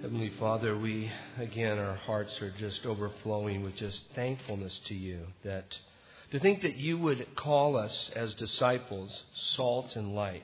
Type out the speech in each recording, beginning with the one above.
Heavenly Father, our hearts are just overflowing with just thankfulness to you. To think that you would call us as disciples salt and light.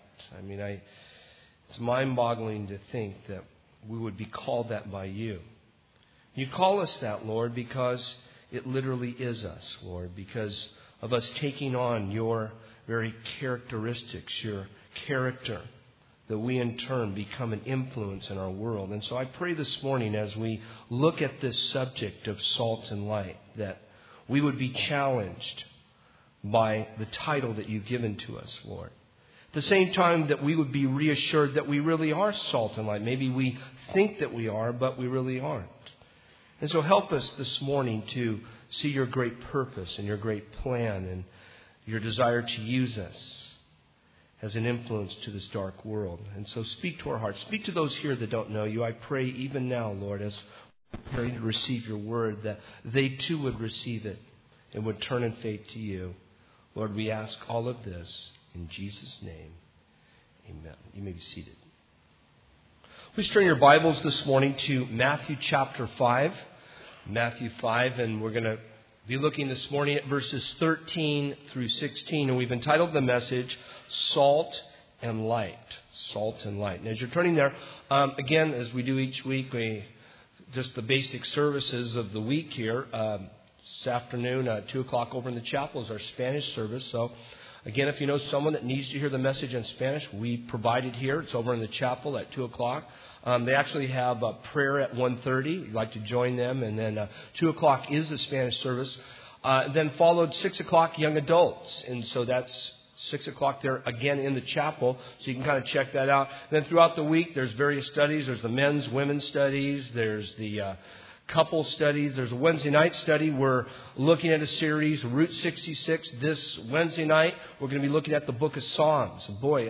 It's mind-boggling to think that we would be called that by you. You call us that, Lord, because it literally is us, Lord, because of us taking on your very characteristics, your character, that we in turn become an influence in our world. And so I pray this morning as we look at this subject of salt and light, that we would be challenged by the title that you've given to us, Lord. At the same time that we would be reassured that we really are salt and light. Maybe we think that we are, but we really aren't. And so help us this morning to see your great purpose and your great plan and your desire to use us as an influence to this dark world. And so speak to our hearts. Speak to those here that don't know you. I pray even now, Lord, as we pray to receive your word, that they too would receive it and would turn in faith to you. Lord, we ask all of this in Jesus' name. Amen. You may be seated. Please turn your Bibles this morning to Matthew chapter 5. Matthew 5, and we're going to be looking this morning at verses 13 through 16. And we've entitled the message, Salt and Light. Salt and Light. And as you're turning there, again, as we do each week, just the basic services of the week here. This afternoon, 2 o'clock over in the chapel is our Spanish service. So, again, if you know someone that needs to hear the message in Spanish, we provide it here. It's over in the chapel at 2 o'clock. They actually have a prayer at 1:30. You'd like to join them. And then 2 o'clock is the Spanish service. Then followed 6 o'clock young adults. And so that's 6 o'clock there again in the chapel. So you can kind of check that out. And then throughout the week, there's various studies. There's the men's, women's studies. There's the couple studies. There's a Wednesday night study. We're looking at a series, Route 66. This Wednesday night, we're going to be looking at the book of Psalms. Boy,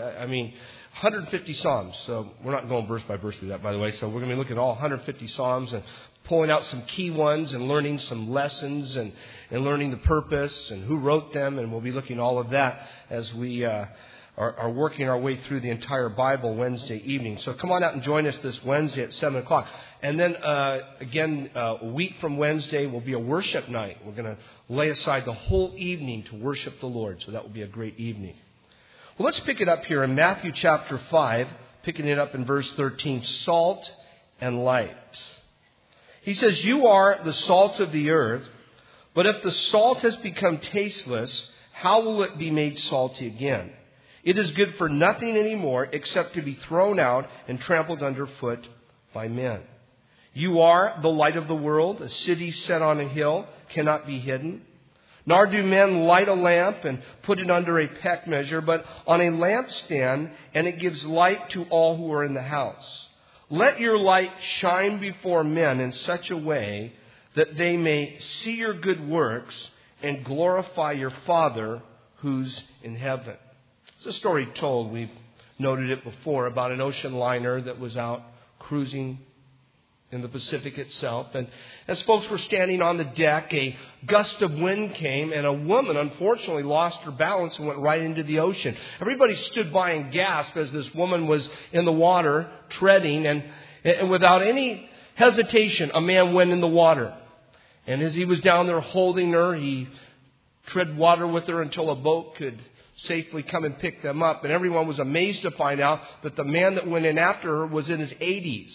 150 Psalms. So we're not going verse by verse through that, by the way. So we're going to be looking at all 150 Psalms and pulling out some key ones and learning some lessons and learning the purpose and who wrote them. And we'll be looking at all of that as we are working our way through the entire Bible Wednesday evening. So come on out and join us this Wednesday at 7 o'clock. And then, again, a week from Wednesday will be a worship night. We're going to lay aside the whole evening to worship the Lord. So that will be a great evening. Well, let's pick it up here in Matthew chapter 5, picking it up in verse 13, salt and light. He says, you are the salt of the earth, but if the salt has become tasteless, how will it be made salty again? It is good for nothing anymore except to be thrown out and trampled underfoot by men. You are the light of the world. A city set on a hill cannot be hidden. Nor do men light a lamp and put it under a peck measure, but on a lampstand, and it gives light to all who are in the house. Let your light shine before men in such a way that they may see your good works and glorify your Father who's in heaven. It's a story told, we've noted it before, about an ocean liner that was out cruising in the Pacific itself. And as folks were standing on the deck, a gust of wind came, and a woman unfortunately lost her balance and went right into the ocean. Everybody stood by and gasped as this woman was in the water treading, and without any hesitation, a man went in the water. And as he was down there holding her, he tread water with her until a boat could safely come and pick them up. And everyone was amazed to find out that the man that went in after her was in his 80s.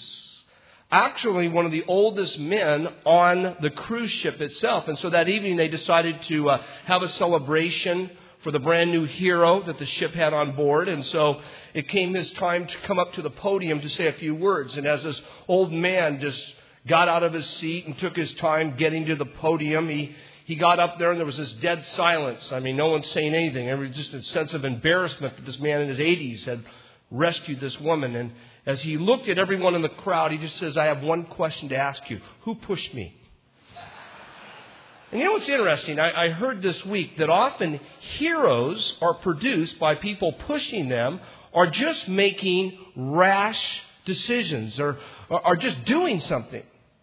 Actually, one of the oldest men on the cruise ship itself. And so that evening they decided to have a celebration for the brand new hero that the ship had on board. And so it came his time to come up to the podium to say a few words. And as this old man just got out of his seat and took his time getting to the podium, he got up there and there was this dead silence. No one's saying anything. There was just a sense of embarrassment that this man in his 80s had rescued this woman. And as he looked at everyone in the crowd, he just says, I have one question to ask you. Who pushed me? And you know what's interesting? I heard this week that often heroes are produced by people pushing them or just making rash decisions or are just doing something.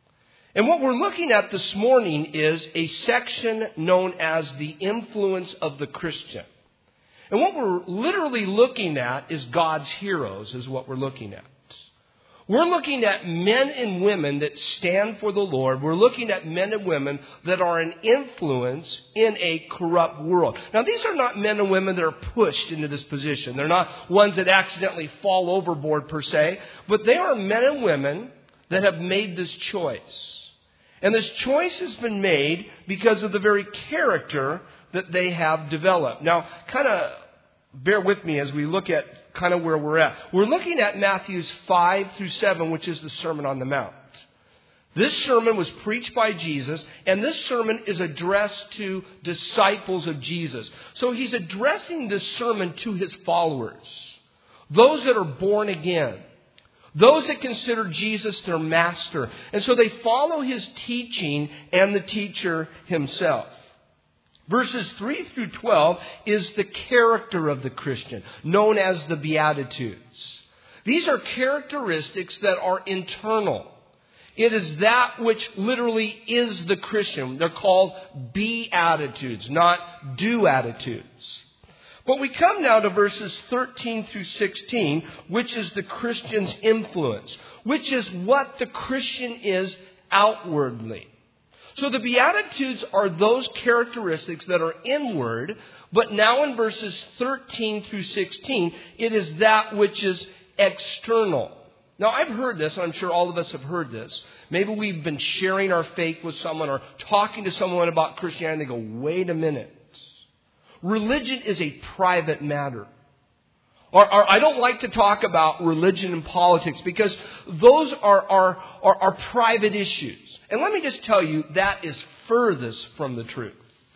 And what we're looking at this morning is a section known as the influence of the Christian. And what we're literally looking at is God's heroes is what we're looking at. We're looking at men and women that stand for the Lord. We're looking at men and women that are an influence in a corrupt world. Now, these are not men and women that are pushed into this position. They're not ones that accidentally fall overboard per se, but they are men and women that have made this choice. And this choice has been made because of the very character that they have developed. Now, kind of bear with me as we look at kind of where we're at. We're looking at Matthews 5 through 7, which is the Sermon on the Mount. This sermon was preached by Jesus, and this sermon is addressed to disciples of Jesus. So he's addressing this sermon to his followers, those that are born again, those that consider Jesus their master. And so they follow his teaching and the teacher himself. Verses 3 through 12 is the character of the Christian, known as the Beatitudes. These are characteristics that are internal. It is that which literally is the Christian. They're called Beatitudes, not do-attitudes. But we come now to verses 13 through 16, which is the Christian's influence, which is what the Christian is outwardly. So the Beatitudes are those characteristics that are inward, but now in verses 13 through 16, it is that which is external. Now, I've heard this, and I'm sure all of us have heard this. Maybe we've been sharing our faith with someone or talking to someone about Christianity, and they go, wait a minute. Religion is a private matter. Or I don't like to talk about religion and politics because those are private issues. And let me just tell you, that is furthest from the truth.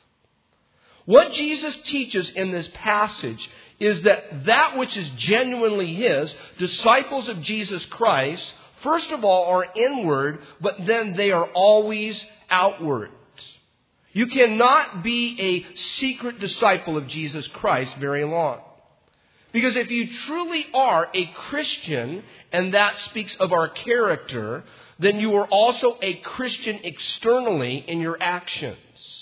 What Jesus teaches in this passage is that which is genuinely his, disciples of Jesus Christ, first of all are inward, but then they are always outward. You cannot be a secret disciple of Jesus Christ very long. Because if you truly are a Christian, and that speaks of our character, then you are also a Christian externally in your actions.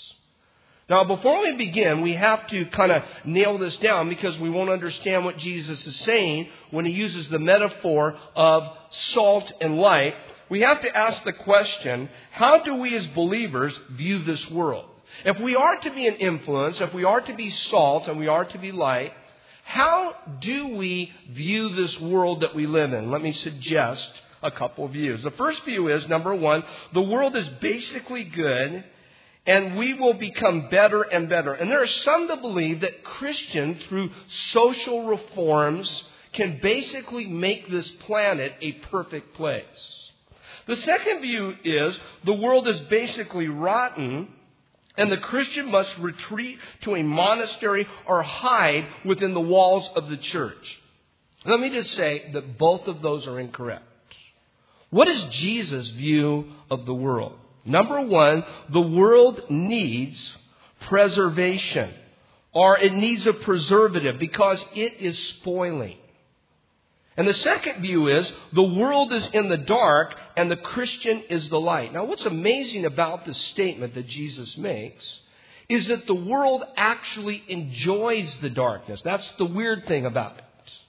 Now, before we begin, we have to kind of nail this down because we won't understand what Jesus is saying when he uses the metaphor of salt and light. We have to ask the question, how do we as believers view this world? If we are to be an influence, if we are to be salt and we are to be light, how do we view this world that we live in? Let me suggest a couple of views. The first view is, number one, the world is basically good and we will become better and better. And there are some that believe that Christians, through social reforms, can basically make this planet a perfect place. The second view is the world is basically rotten and the Christian must retreat to a monastery or hide within the walls of the church. Let me just say that both of those are incorrect. What is Jesus' view of the world? Number one, the world needs preservation, or it needs a preservative because it is spoiling. And the second view is the world is in the dark and the Christian is the light. Now, what's amazing about this statement that Jesus makes is that the world actually enjoys the darkness. That's the weird thing about it.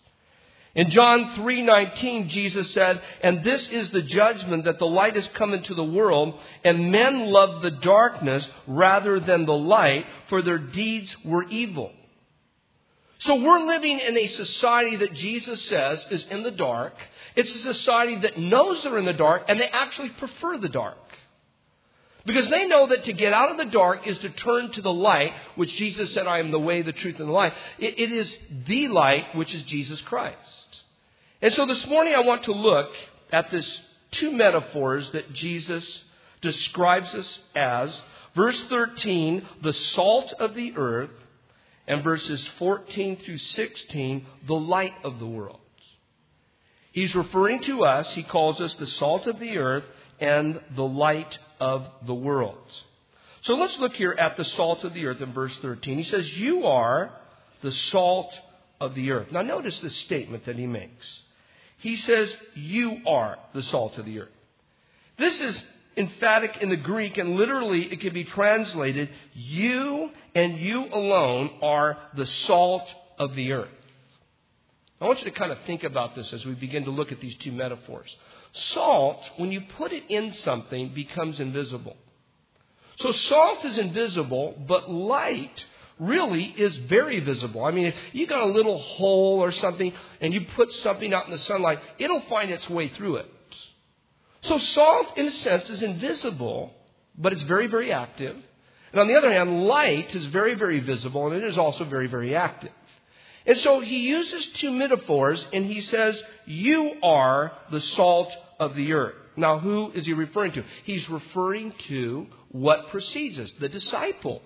In John 3:19, Jesus said, "And this is the judgment, that the light has come into the world, and men love the darkness rather than the light, for their deeds were evil." So we're living in a society that Jesus says is in the dark. It's a society that knows they're in the dark, and they actually prefer the dark. Because they know that to get out of the dark is to turn to the light, which Jesus said, "I am the way, the truth, and the life." It is the light, which is Jesus Christ. And so this morning I want to look at this two metaphors that Jesus describes us as. Verse 13, the salt of the earth, and verses 14 through 16, the light of the world. He's referring to us. He calls us the salt of the earth and the light of the world. So let's look here at the salt of the earth in verse 13. He says, "You are the salt of the earth." Now notice the statement that he makes. He says, "You are the salt of the earth." This is emphatic in the Greek, and literally it can be translated, "You and you alone are the salt of the earth." I want you to kind of think about this as we begin to look at these two metaphors. Salt, when you put it in something, becomes invisible. So salt is invisible, but light really is very visible. I mean, if you got a little hole or something and you put something out in the sunlight, it'll find its way through it. So salt, in a sense, is invisible, but it's very, very active. And on the other hand, light is very, very visible, and it is also very, very active. And so he uses two metaphors, and he says, you are the salt of the earth. Now, who is he referring to? He's referring to what precedes us, the disciples.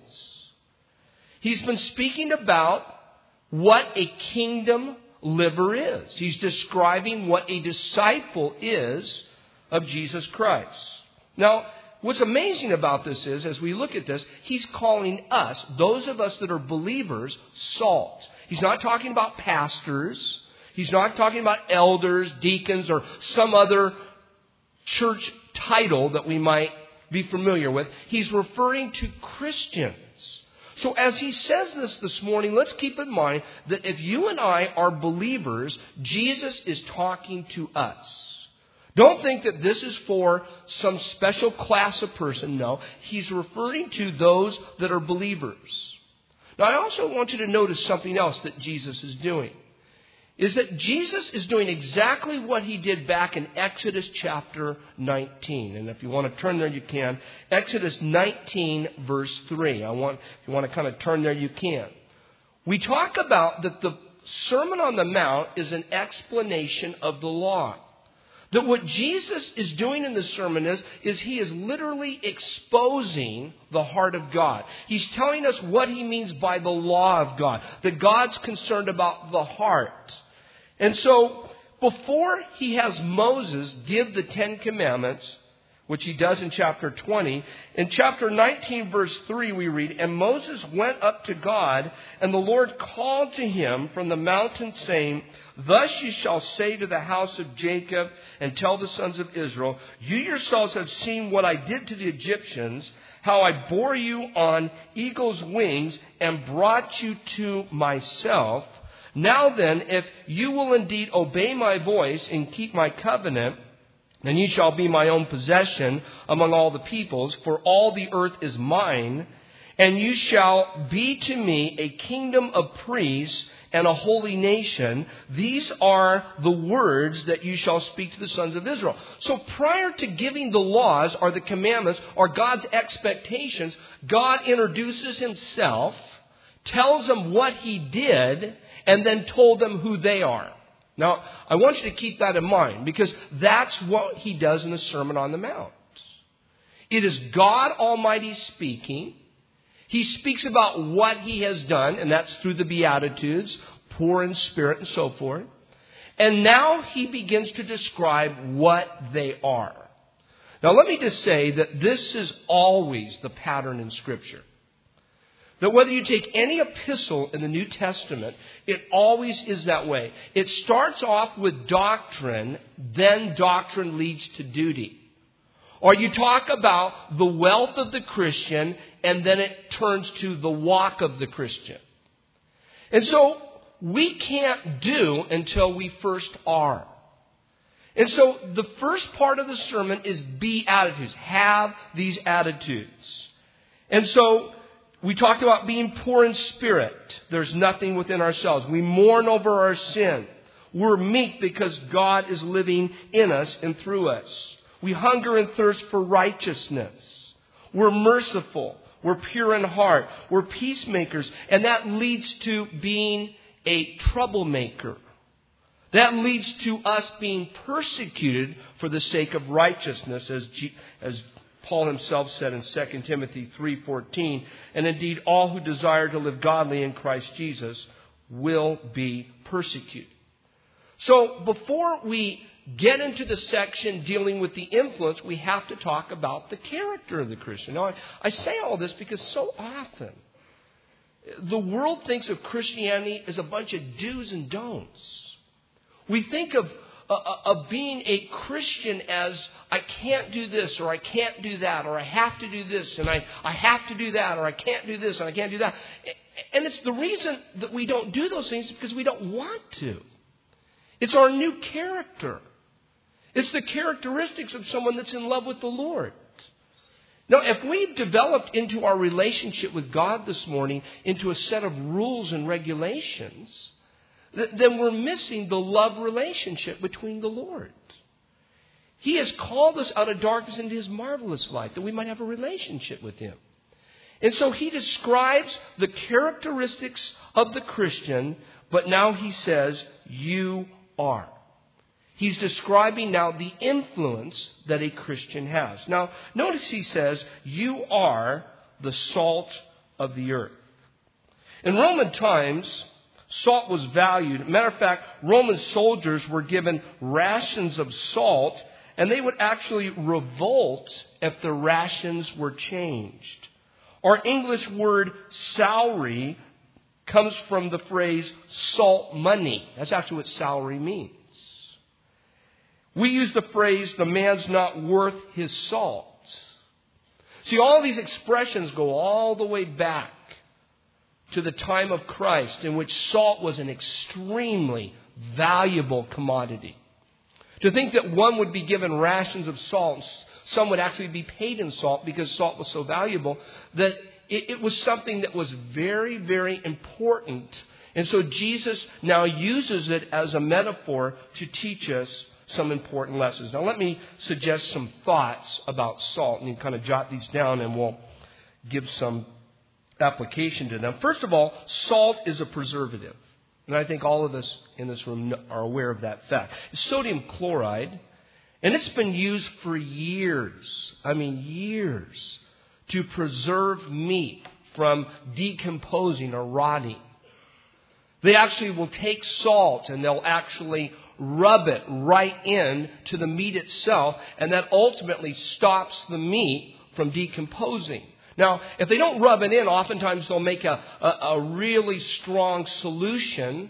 He's been speaking about what a kingdom liver is. He's describing what a disciple is of Jesus Christ. Now, what's amazing about this is, as we look at this, he's calling us, those of us that are believers, salt. He's not talking about pastors. He's not talking about elders, deacons, or some other church title that we might be familiar with. He's referring to Christians. So as he says this morning, let's keep in mind that if you and I are believers, Jesus is talking to us. Don't think that this is for some special class of person. No, he's referring to those that are believers. Now, I also want you to notice something else that Jesus is doing. Is that Jesus is doing exactly what he did back in Exodus chapter 19. And if you want to turn there, you can. Exodus 19, verse 3. If you want to kind of turn there, you can. We talk about that the Sermon on the Mount is an explanation of the law. That what Jesus is doing in the sermon is he is literally exposing the heart of God. He's telling us what he means by the law of God. That God's concerned about the heart. And so, before he has Moses give the 10 Commandments, which he does in chapter 20, in chapter 19, verse 3, we read, and Moses went up to God, and the Lord called to him from the mountain, saying, thus you shall say to the house of Jacob and tell the sons of Israel, you yourselves have seen what I did to the Egyptians, how I bore you on eagle's wings and brought you to myself. Now then, if you will indeed obey my voice and keep my covenant, then you shall be my own possession among all the peoples, for all the earth is mine, and you shall be to me a kingdom of priests and a holy nation. These are the words that you shall speak to the sons of Israel. So prior to giving the laws or the commandments or God's expectations, God introduces himself, tells them what he did, and then told them who they are. Now, I want you to keep that in mind because that's what he does in the Sermon on the Mount. It is God Almighty speaking. He speaks about what he has done, and that's through the Beatitudes, poor in spirit and so forth. And now he begins to describe what they are. Now, let me just say that this is always the pattern in Scripture. That whether you take any epistle in the New Testament, it always is that way. It starts off with doctrine, then doctrine leads to duty. Or you talk about the wealth of the Christian, and then it turns to the walk of the Christian. And so we can't do until we first are. And so the first part of the sermon is Beatitudes. Have these attitudes. And so we talked about being poor in spirit. There's nothing within ourselves. We mourn over our sin. We're meek because God is living in us and through us. We hunger and thirst for righteousness. We're merciful. We're pure in heart. We're peacemakers. And that leads to being a troublemaker. That leads to us being persecuted for the sake of righteousness, as Paul himself said in 2 Timothy 3:14, and indeed all who desire to live godly in Christ Jesus will be persecuted. So before we get into the section dealing with the influence, we have to talk about the character of the Christian. Now, I say all this because so often the world thinks of Christianity as a bunch of do's and don'ts. We think of being a Christian as I can't do this or I can't do that or I have to do this and I have to do that or I can't do this and I can't do that. And it's the reason that we don't do those things because we don't want to. It's our new character. It's the characteristics of someone that's in love with the Lord. Now, if we've developed into our relationship with God this morning into a set of rules and regulations, then we're missing the love relationship between the Lord. He has called us out of darkness into His marvelous light, that we might have a relationship with Him. And so He describes the characteristics of the Christian, but now He says, you are. He's describing now the influence that a Christian has. Now, notice He says, you are the salt of the earth. In Roman times, salt was valued. Matter of fact, Roman soldiers were given rations of salt, and they would actually revolt if the rations were changed. Our English word salary comes from the phrase salt money. That's actually what salary means. We use the phrase, the man's not worth his salt. See, all these expressions go all the way back to the time of Christ, in which salt was an extremely valuable commodity. To think that one would be given rations of salt, some would actually be paid in salt because salt was so valuable, that it was something that was very, very important. And so Jesus now uses it as a metaphor to teach us some important lessons. Now let me suggest some thoughts about salt, and you kind of jot these down and we'll give some application to them. First of all, salt is a preservative. And I think all of us in this room are aware of that fact. It's sodium chloride, and it's been used for years, years, to preserve meat from decomposing or rotting. They actually will take salt and they'll actually rub it right in to the meat itself, and that ultimately stops the meat from decomposing. Now, if they don't rub it in, oftentimes they'll make a really strong solution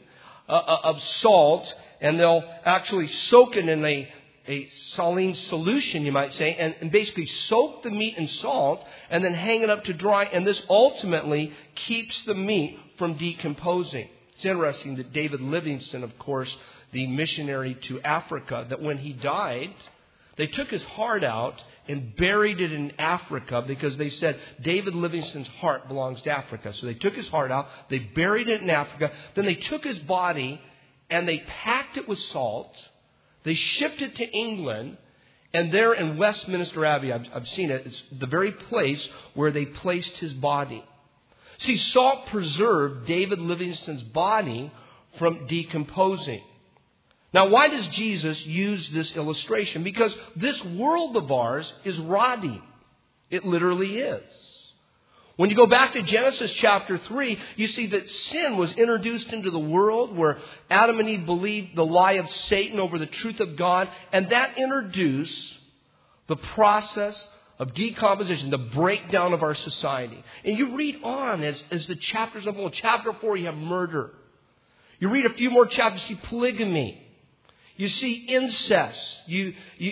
of salt, and they'll actually soak it in a saline solution, you might say, and basically soak the meat in salt and then hang it up to dry, and this ultimately keeps the meat from decomposing. It's interesting that David Livingstone, of course, the missionary to Africa, that when he died, they took his heart out and buried it in Africa because they said David Livingstone's heart belongs to Africa. So they took his heart out, they buried it in Africa, then they took his body and they packed it with salt, they shipped it to England, and there in Westminster Abbey, I've seen it, it's the very place where they placed his body. See, salt preserved David Livingstone's body from decomposing. Now, why does Jesus use this illustration? Because this world of ours is rotting. It literally is. When you go back to Genesis chapter 3, you see that sin was introduced into the world where Adam and Eve believed the lie of Satan over the truth of God, and that introduced the process of decomposition, the breakdown of our society. And you read on as the chapters unfold. Chapter 4, you have murder. You read a few more chapters, you see polygamy. You see incest. You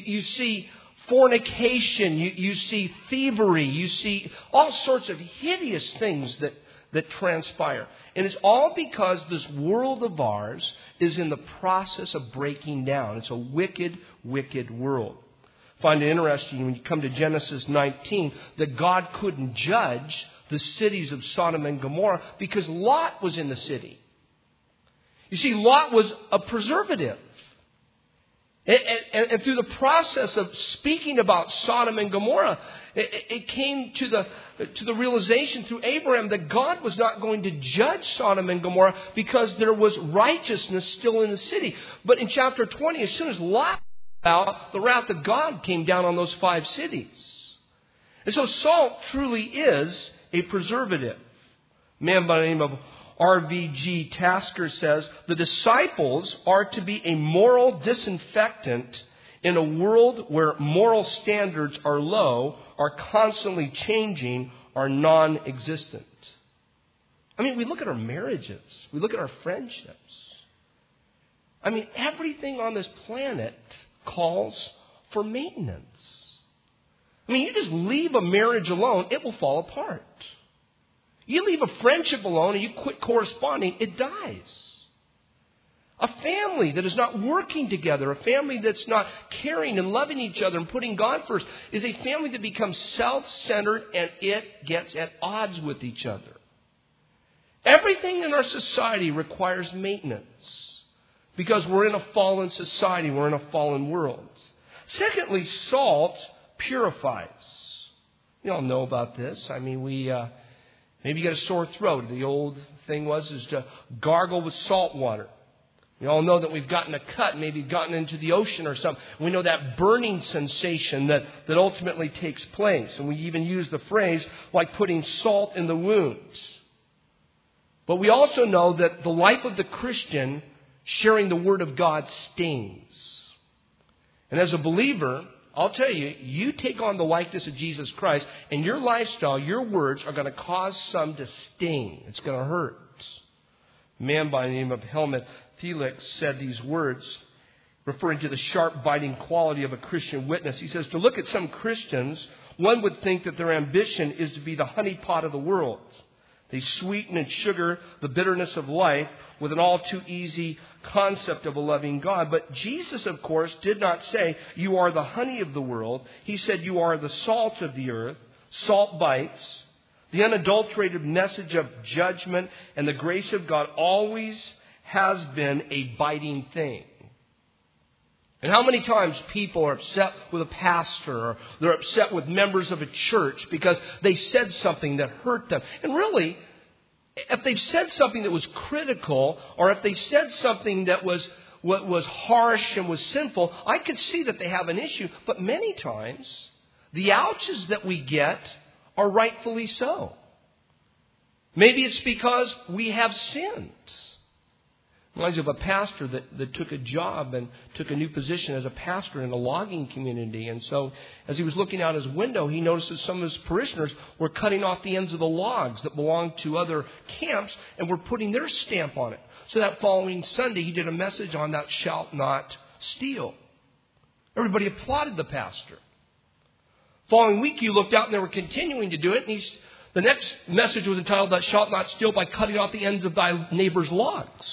see fornication. You see thievery. You see all sorts of hideous things that transpire. And it's all because this world of ours is in the process of breaking down. It's a wicked, wicked world. I find it interesting when you come to Genesis 19 that God couldn't judge the cities of Sodom and Gomorrah because Lot was in the city. You see, Lot was a preservative. And through the process of speaking about Sodom and Gomorrah, it came to the realization through Abraham that God was not going to judge Sodom and Gomorrah because there was righteousness still in the city. But in chapter 20, as soon as Lot out, the wrath of God came down on those 5 cities. And so salt truly is a preservative. A man by the name of R.V.G. Tasker says, the disciples are to be a moral disinfectant in a world where moral standards are low, are constantly changing, are non-existent. We look at our marriages. We look at our friendships. Everything on this planet calls for maintenance. You just leave a marriage alone, it will fall apart. You leave a friendship alone and you quit corresponding, it dies. A family that is not working together, a family that's not caring and loving each other and putting God first, is a family that becomes self-centered and it gets at odds with each other. Everything in our society requires maintenance because we're in a fallen society, we're in a fallen world. Secondly, salt purifies. You all know about this. I mean, maybe you got a sore throat. The old thing was to gargle with salt water. We all know that we've gotten a cut, maybe gotten into the ocean or something. We know that burning sensation that ultimately takes place. And we even use the phrase like putting salt in the wounds. But we also know that the life of the Christian sharing the Word of God stings. And as a believer, I'll tell you, you take on the likeness of Jesus Christ and your lifestyle, your words are going to cause some to sting. It's going to hurt. A man by the name of Helmut Felix said these words, referring to the sharp, biting quality of a Christian witness. He says, to look at some Christians, one would think that their ambition is to be the honeypot of the world. They sweeten and sugar the bitterness of life with an all too easy concept of a loving God. But Jesus, of course, did not say, you are the honey of the world. He said, you are the salt of the earth. Salt bites. The unadulterated message of judgment and the grace of God always has been a biting thing. And how many times people are upset with a pastor or they're upset with members of a church because they said something that hurt them. And really, if they've said something that was critical or if they said something that was harsh and was sinful, I could see that they have an issue. But many times, the ouches that we get are rightfully so. Maybe it's because we have sinned. Reminds me of a pastor that took a job and took a new position as a pastor in a logging community. And so as he was looking out his window, he noticed that some of his parishioners were cutting off the ends of the logs that belonged to other camps and were putting their stamp on it. So that following Sunday, he did a message on thou shalt not steal. Everybody applauded the pastor. Following week, you looked out and they were continuing to do it. And the next message was entitled, thou shalt not steal by cutting off the ends of thy neighbor's logs.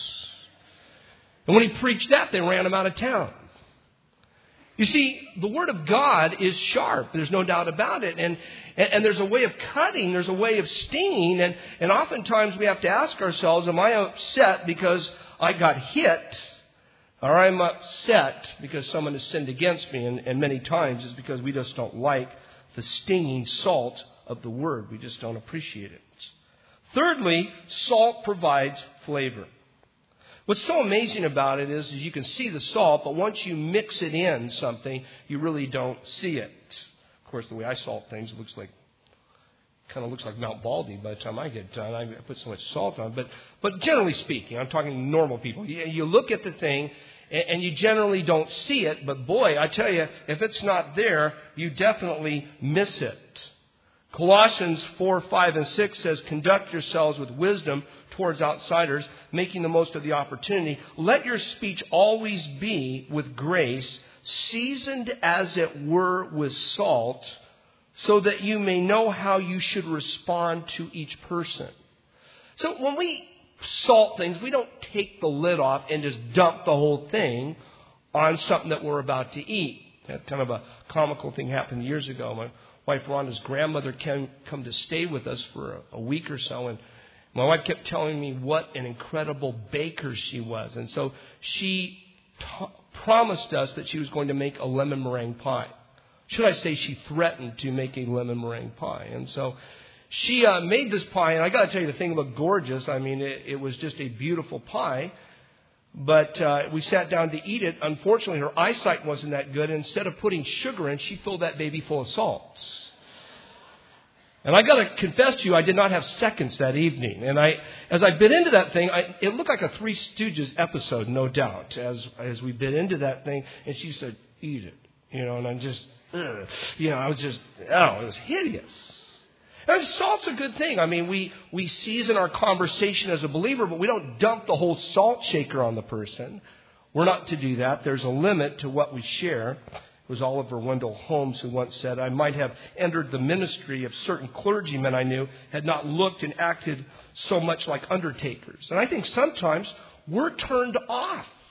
And when he preached that, they ran him out of town. You see, the Word of God is sharp. There's no doubt about it. And there's a way of cutting. There's a way of stinging. And oftentimes we have to ask ourselves, am I upset because I got hit? Or I'm upset because someone has sinned against me? And many times it's because we just don't like the stinging salt of the Word. We just don't appreciate it. Thirdly, salt provides flavor. What's so amazing about it is you can see the salt, but once you mix it in something, you really don't see it. Of course, the way I salt things, it looks like Mount Baldy by the time I get done. I put so much salt on. But generally speaking, I'm talking normal people. You look at the thing and you generally don't see it. But boy, I tell you, if it's not there, you definitely miss it. Colossians 4, 5, and 6 says, conduct yourselves with wisdom towards outsiders, making the most of the opportunity. Let your speech always be with grace, seasoned as it were with salt, so that you may know how you should respond to each person. So when we salt things, we don't take the lid off and just dump the whole thing on something that we're about to eat. That kind of a comical thing happened years ago. My wife Rhonda's grandmother come to stay with us for a week or so, and my wife kept telling me what an incredible baker she was. And so she promised us that she was going to make a lemon meringue pie. Should I say she threatened to make a lemon meringue pie. And so she made this pie, and I got to tell you, the thing looked gorgeous. I mean, it was just a beautiful pie. But we sat down to eat it. Unfortunately, her eyesight wasn't that good. And instead of putting sugar in, she filled that baby full of salt. And I got to confess to you, I did not have seconds that evening. And as I bit into that thing, it looked like a Three Stooges episode, no doubt, as we bit into that thing. And she said, eat it. And I'm just, I was just, it was hideous. And salt's a good thing. I mean, we season our conversation as a believer, but we don't dump the whole salt shaker on the person. We're not to do that. There's a limit to what we share. It was Oliver Wendell Holmes who once said, I might have entered the ministry if certain clergymen I knew had not looked and acted so much like undertakers. And I think sometimes we're turned off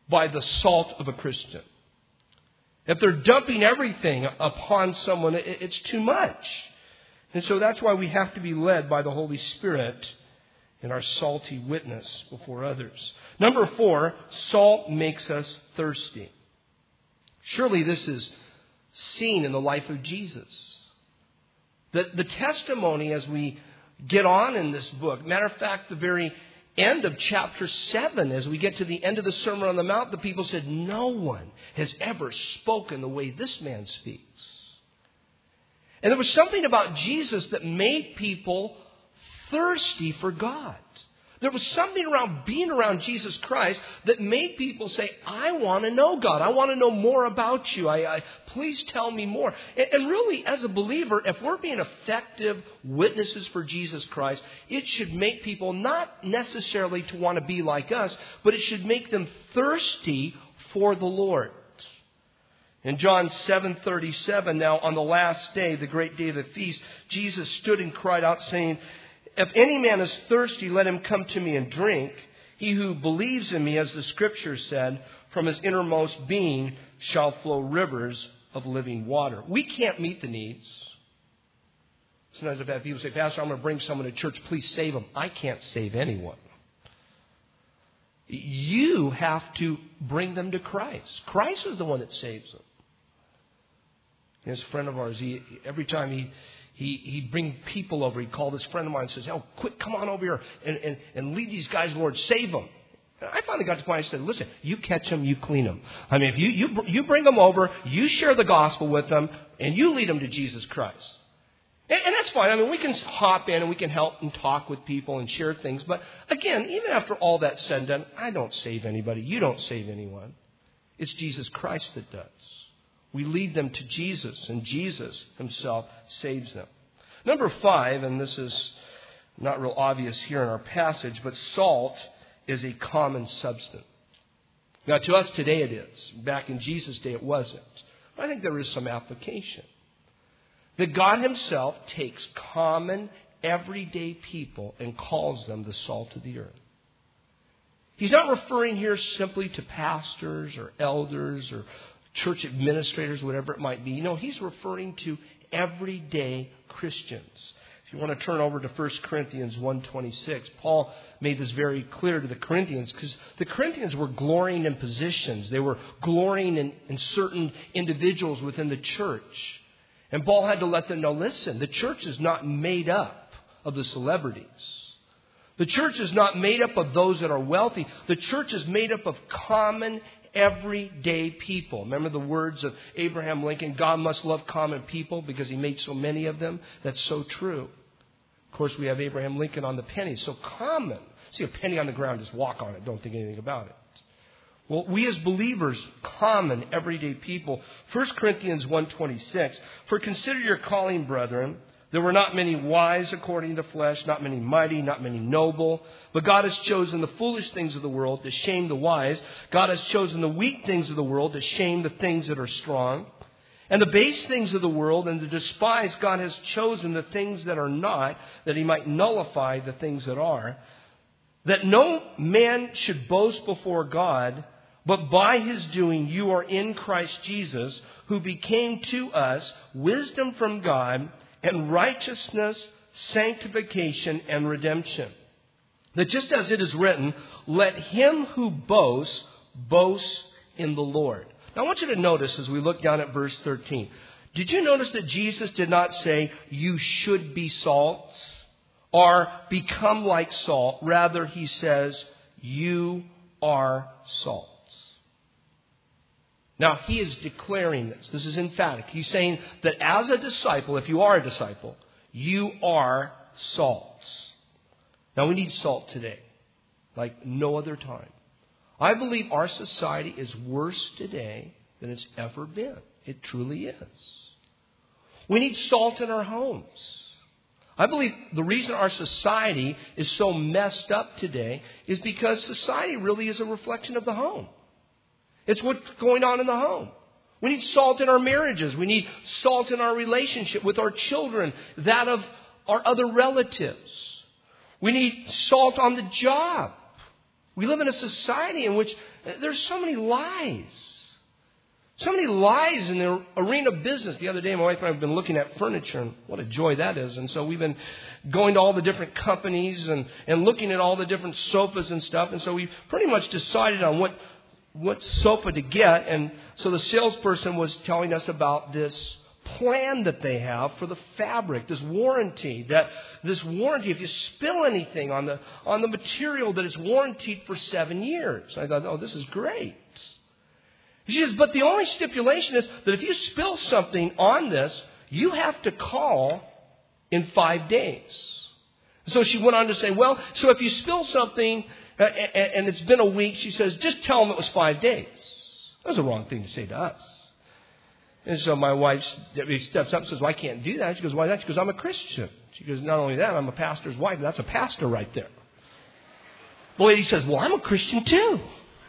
by the salt of a Christian. If they're dumping everything upon someone, it's too much. And so that's why we have to be led by the Holy Spirit in our salty witness before others. Number 4, salt makes us thirsty. Surely this is seen in the life of Jesus. The testimony as we get on in this book, matter of fact, the very end of chapter 7, as we get to the end of the Sermon on the Mount, the people said, no one has ever spoken the way this man speaks. And there was something about Jesus that made people thirsty for God. There was something around being around Jesus Christ that made people say, I want to know God. I want to know more about you. Please tell me more. And really, as a believer, if we're being effective witnesses for Jesus Christ, it should make people not necessarily to want to be like us, but it should make them thirsty for the Lord. In John 7:37, now on the last day, the great day of the feast, Jesus stood and cried out, saying, if any man is thirsty, let him come to me and drink. He who believes in me, as the Scripture said, from his innermost being shall flow rivers of living water. We can't meet the needs. Sometimes I've had people say, Pastor, I'm going to bring someone to church. Please save them. I can't save anyone. You have to bring them to Christ. Christ is the one that saves them. There's a friend of ours, every time he'd bring people over. He'd call this friend of mine and says, oh, quick, come on over here and lead these guys, Lord, save them. And I finally got to the point I said, listen, you catch them, you clean them. I mean, if you bring them over, you share the gospel with them, and you lead them to Jesus Christ. And that's fine. I mean, we can hop in and we can help and talk with people and share things. But again, even after all that's said and done, I don't save anybody. You don't save anyone. It's Jesus Christ that does. We lead them to Jesus, and Jesus himself saves them. Number 5, and this is not real obvious here in our passage, but salt is a common substance. Now, to us today it is. Back in Jesus' day it wasn't. But I think there is some application. That God himself takes common, everyday people and calls them the salt of the earth. He's not referring here simply to pastors or elders or church administrators, whatever it might be. No, he's referring to everyday Christians. If you want to turn over to 1 Corinthians 1:26, Paul made this very clear to the Corinthians, because the Corinthians were glorying in positions. They were glorying in certain individuals within the church. And Paul had to let them know, listen, the church is not made up of the celebrities. The church is not made up of those that are wealthy. The church is made up of common, everyday people. Remember the words of Abraham Lincoln, God must love common people because he made so many of them. That's so true. Of course, we have Abraham Lincoln on the penny. So common. See a penny on the ground, just walk on it. Don't think anything about it. Well, we as believers, common, everyday people. 1 Corinthians 1:26, for consider your calling, brethren. There were not many wise according to flesh, not many mighty, not many noble. But God has chosen the foolish things of the world to shame the wise. God has chosen the weak things of the world to shame the things that are strong. And the base things of the world and the despised God has chosen the things that are not, that he might nullify the things that are. That no man should boast before God, but by his doing you are in Christ Jesus, who became to us wisdom from God, and righteousness, sanctification, and redemption. That just as it is written, let him who boasts, boast in the Lord. Now I want you to notice as we look down at verse 13. Did you notice that Jesus did not say, you should be salts, or become like salt? Rather, he says, you are salts. Now, he is declaring this. This is emphatic. He's saying that as a disciple, if you are a disciple, you are salts. Now, we need salt today, like no other time. I believe our society is worse today than it's ever been. It truly is. We need salt in our homes. I believe the reason our society is so messed up today is because society really is a reflection of the home. It's what's going on in the home. We need salt in our marriages. We need salt in our relationship with our children, that of our other relatives. We need salt on the job. We live in a society in which there's so many lies. So many lies in the arena of business. The other day, my wife and I have been looking at furniture, and what a joy that is. And so we've been going to all the different companies and looking at all the different sofas and stuff. And so we pretty much decided on what sofa to get. And so the salesperson was telling us about this plan that they have for the fabric, this warranty, if you spill anything on the material, that it's warranted for 7 years. I thought, oh, this is great. She says, but the only stipulation is that if you spill something on this, you have to call in 5 days. So she went on to say, well, so if you spill something and it's been a week, she says, just tell them it was 5 days. That was the wrong thing to say to us. And so my wife steps up and says, well, I can't do that. She goes, why not? She goes, I'm a Christian. She goes, not only that, I'm a pastor's wife. That's a pastor right there. The lady says, well, I'm a Christian too.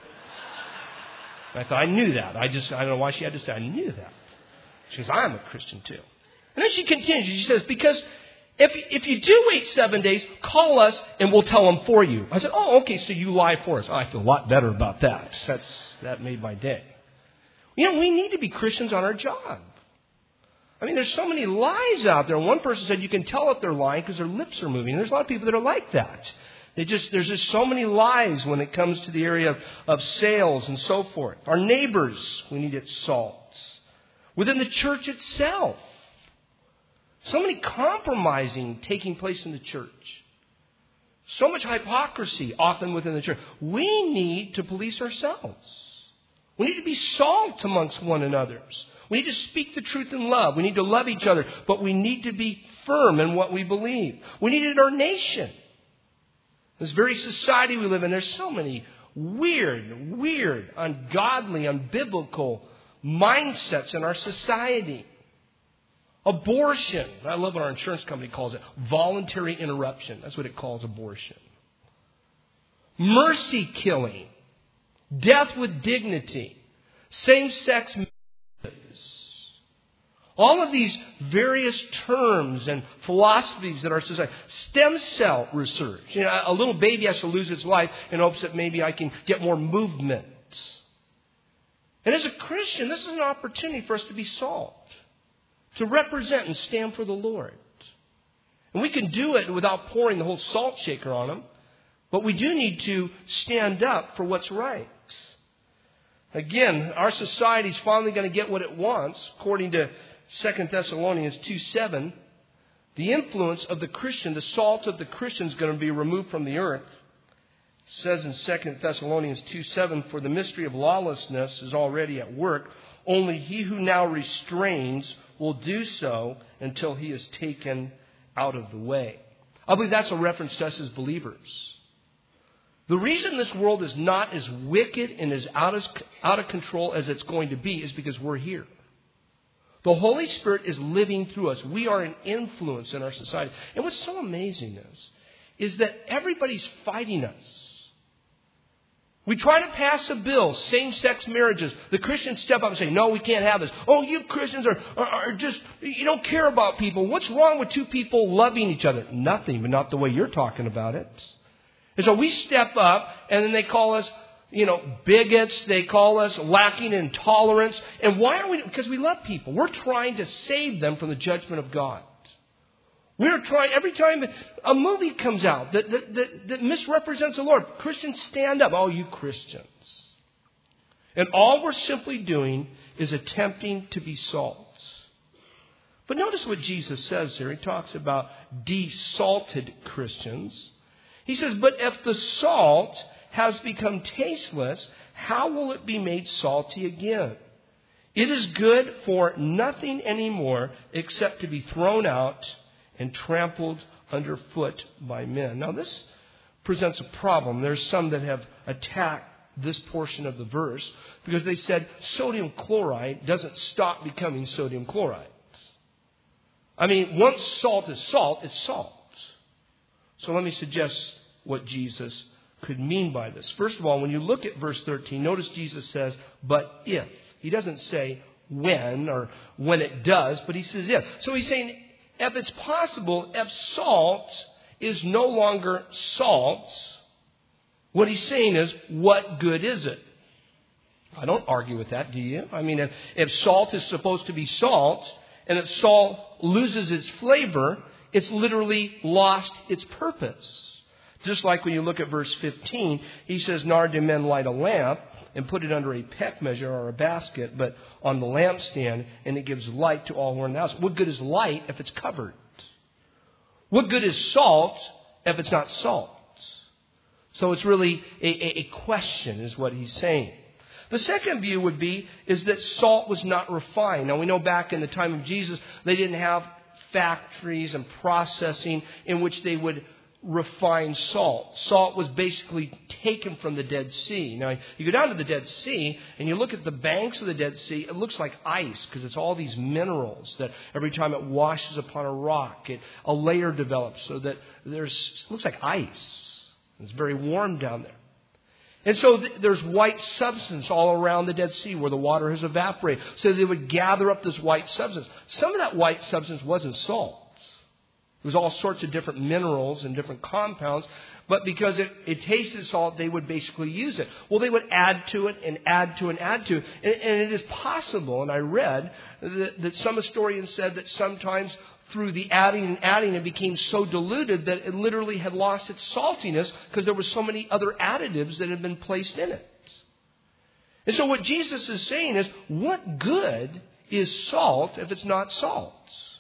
I thought, I knew that. I don't know why she had to say, I knew that. She goes, I'm a Christian too. And then she continues. She says, because if you do wait 7 days, call us and we'll tell them for you. I said, oh, okay, so you lie for us. Oh, I feel a lot better about that. That made my day. You know, we need to be Christians on our job. I mean, there's so many lies out there. One person said you can tell if they're lying because their lips are moving. And there's a lot of people that are like that. There's just so many lies when it comes to the area of sales and so forth. Our neighbors, we need its salt. Within the church itself, so many compromising taking place in the church. So much hypocrisy often within the church. We need to police ourselves. We need to be salt amongst one another. We need to speak the truth in love. We need to love each other, but we need to be firm in what we believe. We need it in our nation. This very society we live in, there's so many weird, ungodly, unbiblical mindsets in our society. Abortion. I love what our insurance company calls it. Voluntary interruption. That's what it calls abortion. Mercy killing. Death with dignity. Same-sex marriages. All of these various terms and philosophies that our society. Stem cell research. You know, a little baby has to lose its life in hopes that maybe I can get more movement. And as a Christian, this is an opportunity for us to be salt. To represent and stand for the Lord. And we can do it without pouring the whole salt shaker on them. But we do need to stand up for what's right. Again, our society is finally going to get what it wants. According to 2 Thessalonians 2:7, the influence of the Christian, the salt of the Christian is going to be removed from the earth. It says in 2 Thessalonians 2:7, for the mystery of lawlessness is already at work. Only he who now restrains will do so until he is taken out of the way. I believe that's a reference to us as believers. The reason this world is not as wicked and as out of control as it's going to be is because we're here. The Holy Spirit is living through us. We are an influence in our society. And what's so amazing is that everybody's fighting us. We try to pass a bill, same-sex marriages. The Christians step up and say, no, we can't have this. Oh, you Christians are just, you don't care about people. What's wrong with two people loving each other? Nothing, but not the way you're talking about it. And so we step up, and then they call us, bigots. They call us lacking in tolerance. And why are we? Because we love people. We're trying to save them from the judgment of God. We're trying, every time a movie comes out that misrepresents the Lord, Christians stand up. Oh, you Christians. And all we're simply doing is attempting to be salt. But notice what Jesus says here. He talks about desalted Christians. He says, but if the salt has become tasteless, how will it be made salty again? It is good for nothing anymore except to be thrown out and trampled underfoot by men. Now this presents a problem. There's some that have attacked this portion of the verse because they said sodium chloride doesn't stop becoming sodium chloride. I mean, once salt is salt, it's salt. So let me suggest what Jesus could mean by this. First of all, when you look at verse 13, notice Jesus says, but if. He doesn't say when or when it does, but he says if. So he's saying, if it's possible, if salt is no longer salt, what he's saying is, what good is it? I don't argue with that, do you? I mean, if salt is supposed to be salt, and if salt loses its flavor, it's literally lost its purpose. Just like when you look at verse 15, he says, nor do men light a lamp and put it under a peck measure or a basket, but on the lampstand, and it gives light to all who are in the house. What good is light if it's covered? What good is salt if it's not salt? So it's really a question, is what he's saying. The second view would be is that salt was not refined. Now we know back in the time of Jesus, they didn't have factories and processing in which they would refine salt. Salt was basically taken from the Dead Sea. Now you go down to the Dead Sea and you look at the banks of the Dead Sea, it looks like ice because it's all these minerals that every time it washes upon a rock, a layer develops so that it looks like ice. It's very warm down there. And so there's white substance all around the Dead Sea where the water has evaporated. So they would gather up this white substance. Some of that white substance wasn't salt. It was all sorts of different minerals and different compounds. But because it tasted salt, they would basically use it. Well, they would add to it and add to it and add to it. And it is possible, and I read, that some historians said that sometimes through the adding and adding, it became so diluted that it literally had lost its saltiness because there were so many other additives that had been placed in it. And so what Jesus is saying is, what good is salt if it's not salt?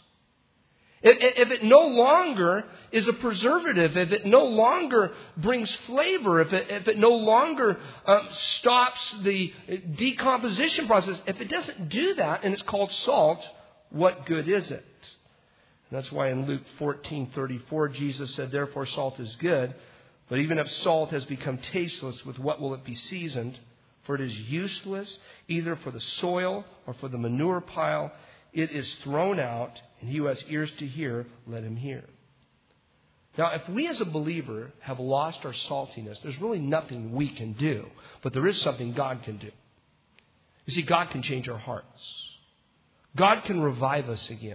If it no longer is a preservative, if it no longer brings flavor, if it no longer stops the decomposition process, if it doesn't do that and it's called salt, what good is it? That's why in Luke 14:34, Jesus said, therefore salt is good, but even if salt has become tasteless, with what will it be seasoned? For it is useless either for the soil or for the manure pile. It is thrown out, and he who has ears to hear, let him hear. Now, if we as a believer have lost our saltiness, there's really nothing we can do, but there is something God can do. You see, God can change our hearts. God can revive us again.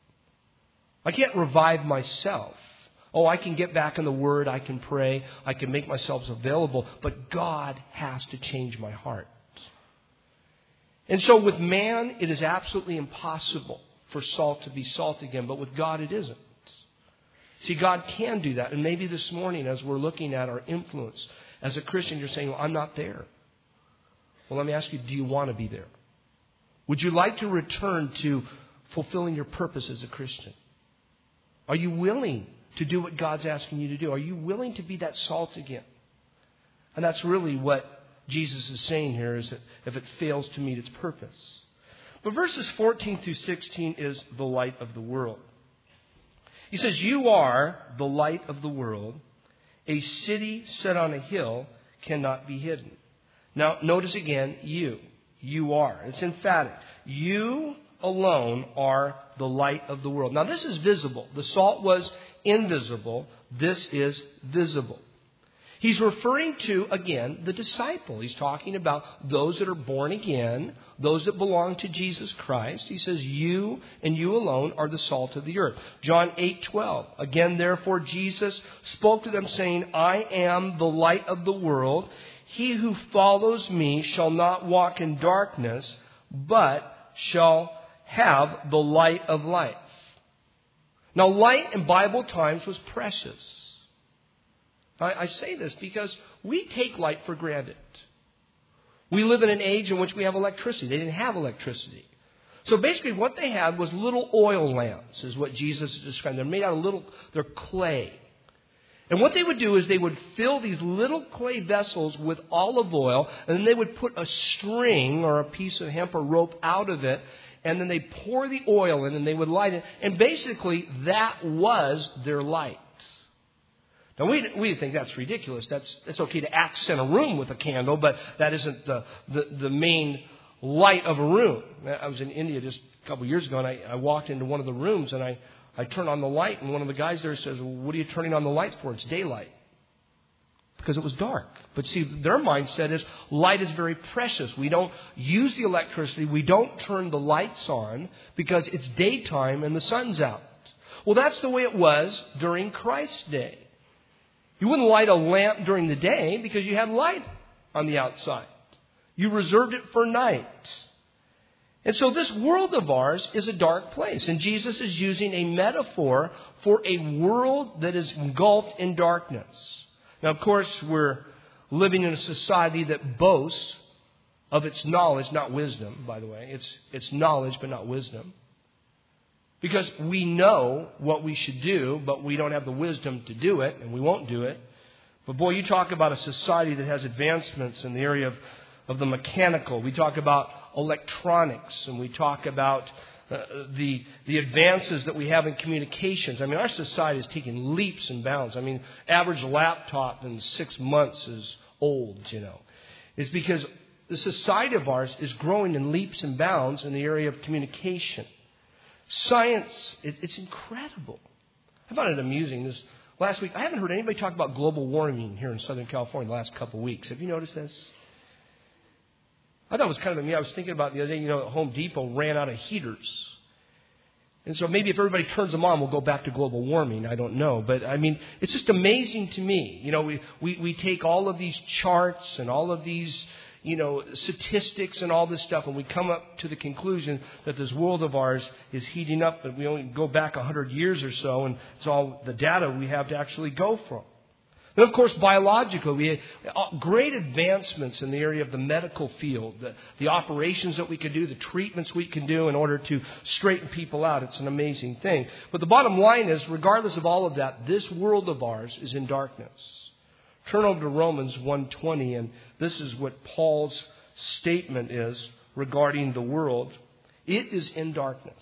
I can't revive myself. Oh, I can get back in the Word. I can pray. I can make myself available. But God has to change my heart. And so with man, it is absolutely impossible for salt to be salt again. But with God, it isn't. See, God can do that. And maybe this morning, as we're looking at our influence, as a Christian, you're saying, well, I'm not there. Well, let me ask you, do you want to be there? Would you like to return to fulfilling your purpose as a Christian? Are you willing to do what God's asking you to do? Are you willing to be that salt again? And that's really what Jesus is saying here, is that if it fails to meet its purpose. But verses 14 through 16 is the light of the world. He says, you are the light of the world. A city set on a hill cannot be hidden. Now, notice again, you are. It's emphatic. You alone are the light of the world. Now, this is visible. The salt was invisible. This is visible. He's referring to, again, the disciple. He's talking about those that are born again, those that belong to Jesus Christ. He says, you and you alone are the salt of the earth. John 8:12. Again, therefore, Jesus spoke to them, saying, I am the light of the world. He who follows me shall not walk in darkness, but shall have the light of life. Now, light in Bible times was precious. I say this because we take light for granted. We live in an age in which we have electricity. They didn't have electricity. So basically what they had was little oil lamps, is what Jesus is describing. They're made out of they're clay. And what they would do is they would fill these little clay vessels with olive oil, and then they would put a string or a piece of hemp or rope out of it, and then they pour the oil in and they would light it. And basically that was their light. Now, we think that's ridiculous. It's okay to accent a room with a candle, but that isn't the main light of a room. I was in India just a couple of years ago, and I walked into one of the rooms, and I turned on the light, and one of the guys there says, well, what are you turning on the light for? It's daylight. Because it was dark. But see, their mindset is light is very precious. We don't use the electricity. We don't turn the lights on because it's daytime and the sun's out. Well, that's the way it was during Christ's day. You wouldn't light a lamp during the day because you had light on the outside. You reserved it for night. And so this world of ours is a dark place. And Jesus is using a metaphor for a world that is engulfed in darkness. Now, of course, we're living in a society that boasts of its knowledge, not wisdom, by the way. It's knowledge, but not wisdom. Because we know what we should do, but we don't have the wisdom to do it, and we won't do it. But boy, you talk about a society that has advancements in the area of the mechanical. We talk about electronics, and we talk about the advances that we have in communications. I mean, our society is taking leaps and bounds. I mean, average laptop in 6 months is old, It's because the society of ours is growing in leaps and bounds in the area of communication. Science, it's incredible. I found it amusing. This last week, I haven't heard anybody talk about global warming here in Southern California the last couple of weeks. Have you noticed this? I thought it was kind of amusing. I was thinking about the other day, Home Depot ran out of heaters. And so maybe if everybody turns them on, we'll go back to global warming. I don't know. But, I mean, it's just amazing to me. We take all of these charts and all of these statistics and all this stuff, and we come up to the conclusion that this world of ours is heating up, but we only go back 100 years or so, and it's all the data we have to actually go from. And of course, biologically, we have great advancements in the area of the medical field, the operations that we can do, the treatments we can do in order to straighten people out. It's an amazing thing. But the bottom line is, regardless of all of that, this world of ours is in darkness. Turn over to Romans 1:20, and this is what Paul's statement is regarding the world. It is in darkness.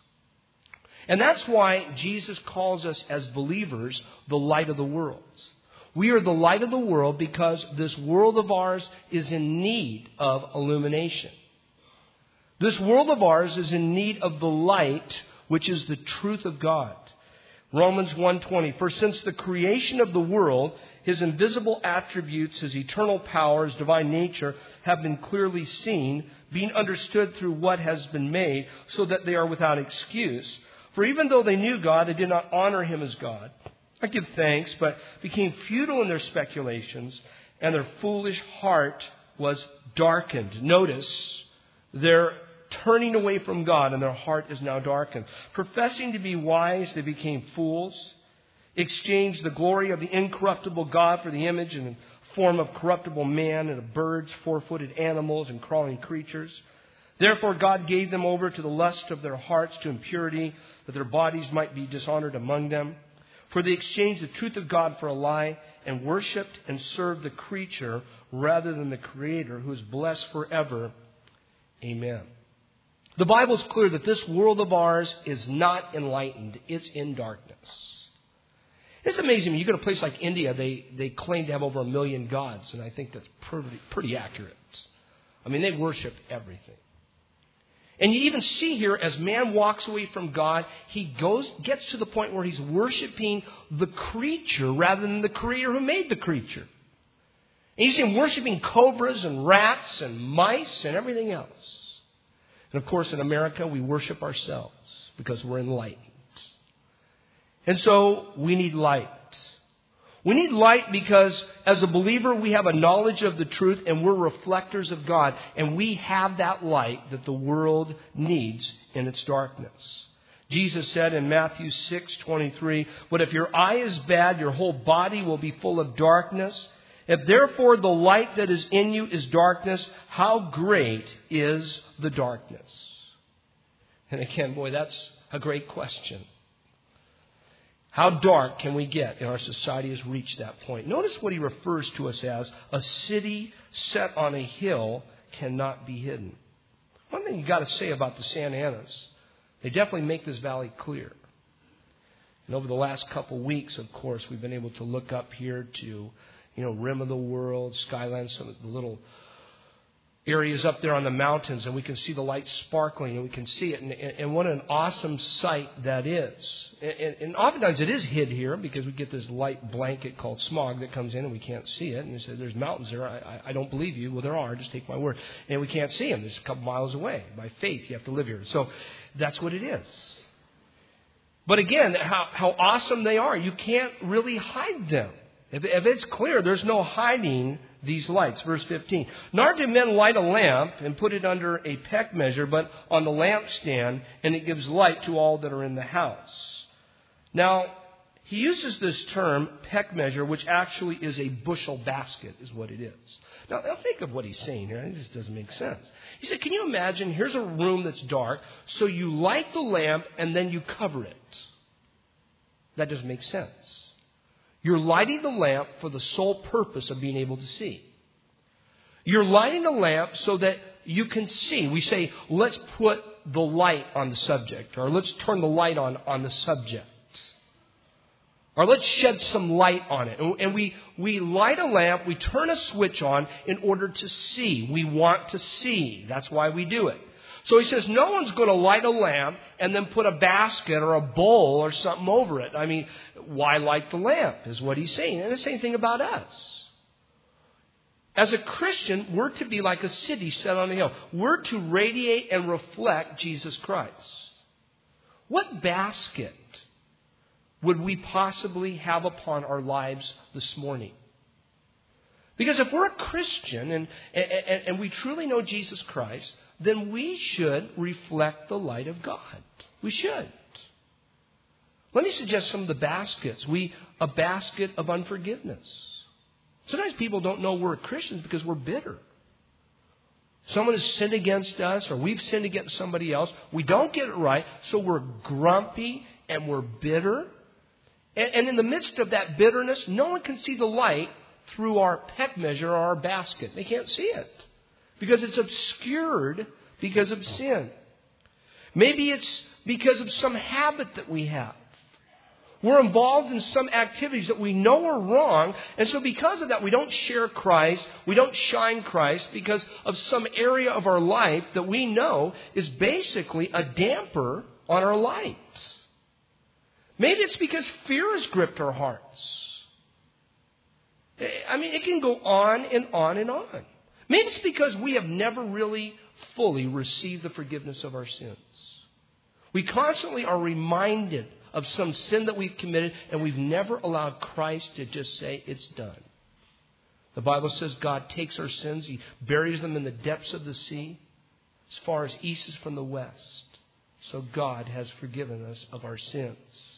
And that's why Jesus calls us as believers the light of the world. We are the light of the world because this world of ours is in need of illumination. This world of ours is in need of the light, which is the truth of God. Romans 1:20, for since the creation of the world, His invisible attributes, His eternal power, His divine nature have been clearly seen, being understood through what has been made, so that they are without excuse. For even though they knew God, they did not honor Him as God, or give thanks, but became futile in their speculations, and their foolish heart was darkened. Notice, they're turning away from God, and their heart is now darkened. Professing to be wise, they became fools, exchanged the glory of the incorruptible God for the image and form of corruptible man, and of birds, four-footed animals, and crawling creatures. Therefore God gave them over to the lust of their hearts, to impurity, that their bodies might be dishonored among them. For they exchanged the truth of God for a lie, and worshipped and served the creature rather than the Creator, who is blessed forever. Amen. The Bible is clear that this world of ours is not enlightened. It's in darkness. It's amazing. When you go to a place like India, they claim to have over 1 million gods, and I think that's pretty accurate. I mean, they worship everything. And you even see here, as man walks away from God, he gets to the point where he's worshiping the creature rather than the Creator who made the creature. And you see him worshiping cobras and rats and mice and everything else. And of course, in America, we worship ourselves because we're enlightened. And so we need light. We need light because as a believer, we have a knowledge of the truth and we're reflectors of God. And we have that light that the world needs in its darkness. Jesus said in Matthew 6:23, but if your eye is bad, your whole body will be full of darkness. If therefore the light that is in you is darkness, how great is the darkness? And again, boy, that's a great question. How dark can we get? And our society has reached that point. Notice what he refers to us as: a city set on a hill cannot be hidden. One thing you've got to say about the Santa Anas, they definitely make this valley clear. And over the last couple weeks, of course, we've been able to look up here to, Rim of the World, Skyline, some of the little areas up there on the mountains, and we can see the light sparkling, and we can see it. And what an awesome sight that is. And oftentimes it is hid here because we get this light blanket called smog that comes in and we can't see it. And you say, there's mountains there. I don't believe you. Well, there are. Just take my word. And we can't see them. There's a couple miles away. By faith, you have to live here. So that's what it is. But again, how awesome they are. You can't really hide them. If it's clear, there's no hiding these lights. Verse 15. Nor do men light a lamp and put it under a peck measure, but on the lampstand, and it gives light to all that are in the house. Now, he uses this term, peck measure, which actually is a bushel basket, is what it is. Now think of what he's saying here. It just doesn't make sense. He said, can you imagine, here's a room that's dark, so you light the lamp and then you cover it. That doesn't make sense. You're lighting the lamp for the sole purpose of being able to see. You're lighting the lamp so that you can see. We say, let's put the light on the subject, or let's turn the light on the subject. Or let's shed some light on it. And we light a lamp, we turn a switch on in order to see. We want to see. That's why we do it. So he says no one's going to light a lamp and then put a basket or a bowl or something over it. I mean, why light the lamp is what he's saying. And the same thing about us. As a Christian, we're to be like a city set on a hill. We're to radiate and reflect Jesus Christ. What basket would we possibly have upon our lives this morning? Because if we're a Christian and we truly know Jesus Christ, then we should reflect the light of God. We should. Let me suggest some of the baskets. A basket of unforgiveness. Sometimes people don't know we're Christians because we're bitter. Someone has sinned against us, or we've sinned against somebody else. We don't get it right, so we're grumpy and we're bitter. And in the midst of that bitterness, no one can see the light through our peck measure or our basket. They can't see it because it's obscured because of sin. Maybe it's because of some habit that we have. We're involved in some activities that we know are wrong, and so because of that, we don't share Christ, we don't shine Christ because of some area of our life that we know is basically a damper on our light. Maybe it's because fear has gripped our hearts. I mean, it can go on and on and on. Maybe it's because we have never really fully received the forgiveness of our sins. We constantly are reminded of some sin that we've committed, and we've never allowed Christ to just say, it's done. The Bible says God takes our sins, He buries them in the depths of the sea, as far as east is from the west. So God has forgiven us of our sins.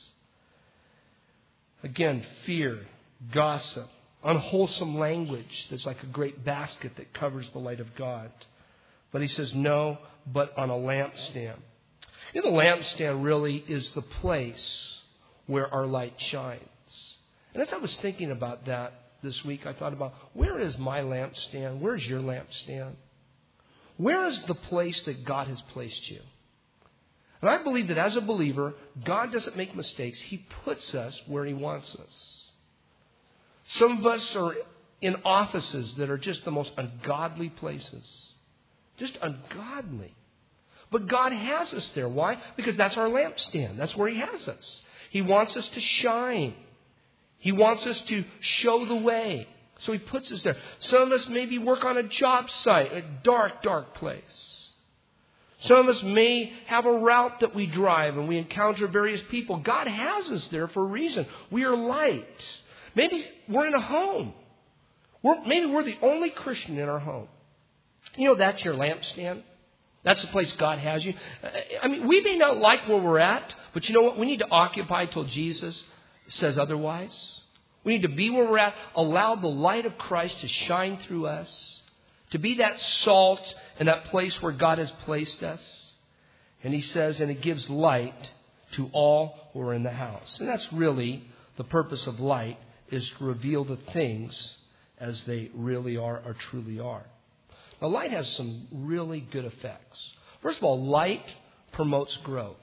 Again, fear, gossip, unwholesome language that's like a great basket that covers the light of God. But he says, no, but on a lampstand. You know, the lampstand really is the place where our light shines. And as I was thinking about that this week, I thought about, where is my lampstand? Where's your lampstand? Where is the place that God has placed you? And I believe that as a believer, God doesn't make mistakes. He puts us where He wants us. Some of us are in offices that are just the most ungodly places. Just ungodly. But God has us there. Why? Because that's our lampstand. That's where He has us. He wants us to shine. He wants us to show the way. So He puts us there. Some of us maybe work on a job site, a dark, dark place. Some of us may have a route that we drive and we encounter various people. God has us there for a reason. We are light. Maybe we're in a home. Maybe we're the only Christian in our home. You know, that's your lampstand. That's the place God has you. I mean, we may not like where we're at, but you know what? We need to occupy till Jesus says otherwise. We need to be where we're at, allow the light of Christ to shine through us, to be that salt in that place where God has placed us. And He says, and it gives light to all who are in the house. And that's really the purpose of light, is to reveal the things as they really are or truly are. Now, light has some really good effects. First of all, light promotes growth.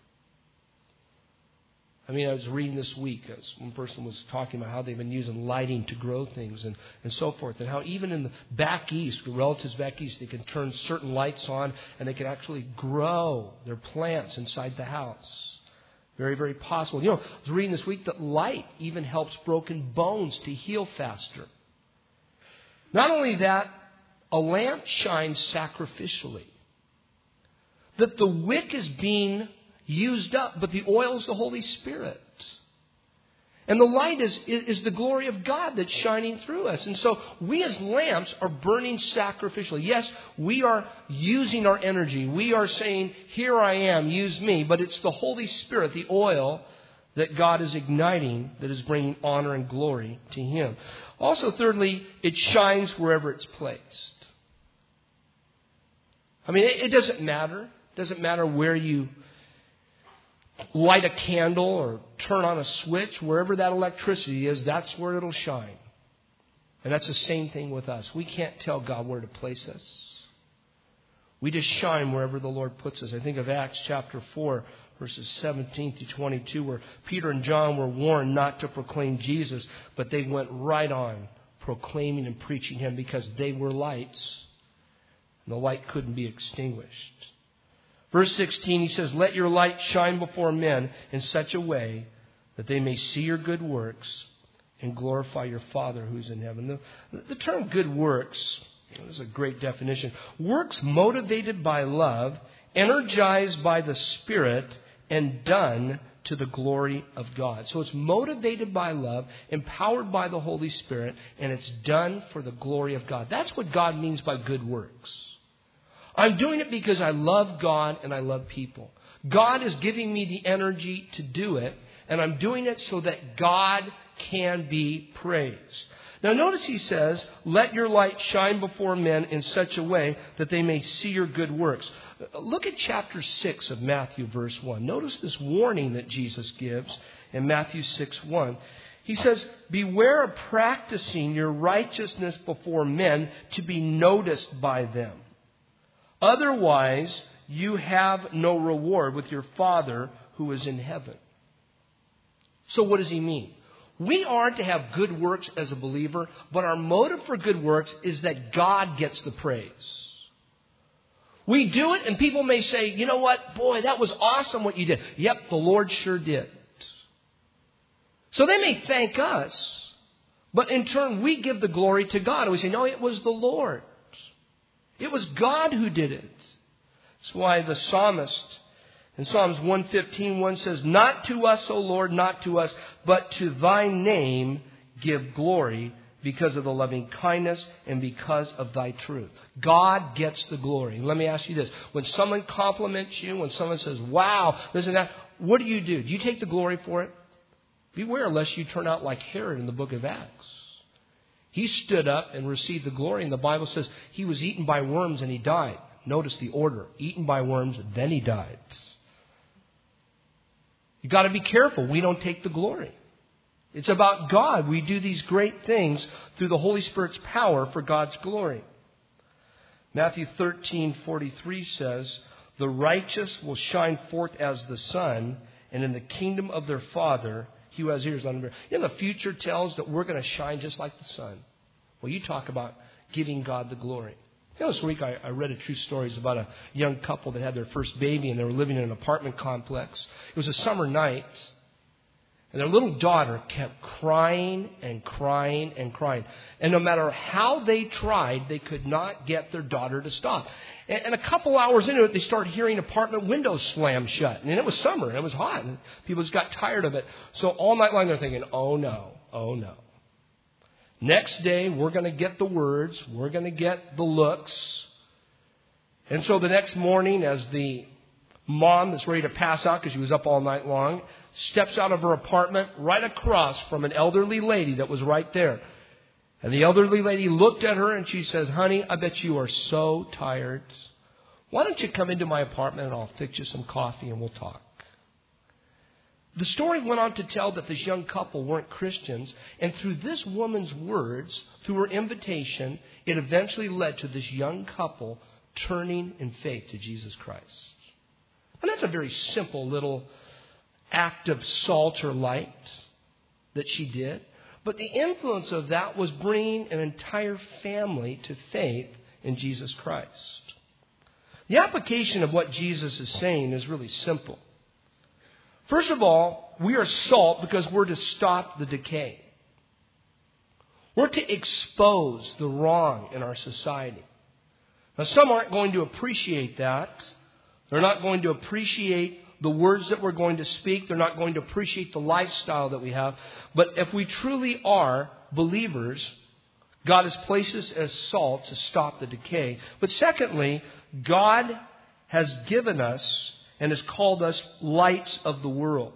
I mean, I was reading this week, as one person was talking about how they've been using lighting to grow things and so forth. And how even in the back east, the relatives back east, they can turn certain lights on and they can actually grow their plants inside the house. Very, very possible. You know, I was reading this week that light even helps broken bones to heal faster. Not only that, a lamp shines sacrificially. That the wick is being used up, but the oil is the Holy Spirit. And the light is the glory of God that's shining through us. And so we as lamps are burning sacrificially. Yes, we are using our energy. We are saying, here I am, use me. But it's the Holy Spirit, the oil that God is igniting that is bringing honor and glory to Him. Also, thirdly, it shines wherever it's placed. I mean, it doesn't matter. It doesn't matter where you light a candle or turn on a switch. Wherever that electricity is, that's where it'll shine. And that's the same thing with us. We can't tell God where to place us. We just shine wherever the Lord puts us. I think of Acts chapter 4, verses 17 to 22, where Peter and John were warned not to proclaim Jesus, but they went right on proclaiming and preaching Him because they were lights. And the light couldn't be extinguished. Verse 16, he says, let your light shine before men in such a way that they may see your good works and glorify your Father who's in heaven. The term good works, this is a great definition. Works motivated by love, energized by the Spirit, and done to the glory of God. So it's motivated by love, empowered by the Holy Spirit, and it's done for the glory of God. That's what God means by good works. I'm doing it because I love God and I love people. God is giving me the energy to do it, and I'm doing it so that God can be praised. Now notice he says, let your light shine before men in such a way that they may see your good works. Look at chapter 6 of Matthew, verse 1. Notice this warning that Jesus gives in Matthew 6:1. He says, beware of practicing your righteousness before men to be noticed by them. Otherwise, you have no reward with your Father who is in heaven. So what does he mean? We are to have good works as a believer, but our motive for good works is that God gets the praise. We do it and people may say, you know what? Boy, that was awesome what you did. Yep, the Lord sure did. So they may thank us, but in turn we give the glory to God. And we say, no, it was the Lord. It was God who did it. That's why the psalmist in Psalms 115:1 says, not to us, O Lord, not to us, but to thy name give glory because of the loving kindness and because of thy truth. God gets the glory. Let me ask you this. When someone compliments you, when someone says, wow, this and that, what do? Do you take the glory for it? Beware lest you turn out like Herod in the book of Acts. He stood up and received the glory, and the Bible says he was eaten by worms and he died. Notice the order. Eaten by worms, then he died. You've got to be careful. We don't take the glory. It's about God. We do these great things through the Holy Spirit's power for God's glory. Matthew 13:43 says, the righteous will shine forth as the sun, and in the kingdom of their Father, he who has ears, let him hear. You know, the future tells that we're going to shine just like the sun. Well, you talk about giving God the glory. You know, this week I read a true story about a young couple that had their first baby, and they were living in an apartment complex. It was a summer night, and their little daughter kept crying and crying and crying. And no matter how they tried, they could not get their daughter to stop. And a couple hours into it, they started hearing apartment windows slam shut. And it was summer, and it was hot, and people just got tired of it. So all night long they're thinking, oh no, oh no. Next day, we're going to get the words, we're going to get the looks. And so the next morning, as the mom that's ready to pass out because she was up all night long, steps out of her apartment right across from an elderly lady that was right there. And the elderly lady looked at her and she says, honey, I bet you are so tired. Why don't you come into my apartment and I'll fix you some coffee and we'll talk. The story went on to tell that this young couple weren't Christians. And through this woman's words, through her invitation, it eventually led to this young couple turning in faith to Jesus Christ. And that's a very simple little act of salt or light that she did. But the influence of that was bringing an entire family to faith in Jesus Christ. The application of what Jesus is saying is really simple. First of all, we are salt because we're to stop the decay. We're to expose the wrong in our society. Now, some aren't going to appreciate that. They're not going to appreciate the words that we're going to speak. They're not going to appreciate the lifestyle that we have. But if we truly are believers, God has placed us as salt to stop the decay. But secondly, God has given us and has called us lights of the world.